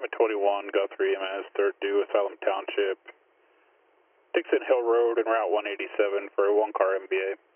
Department 21, Guthrie EMS, third due, Asylum Township, Dixon Hill Road and Route 187 for a one-car MBA.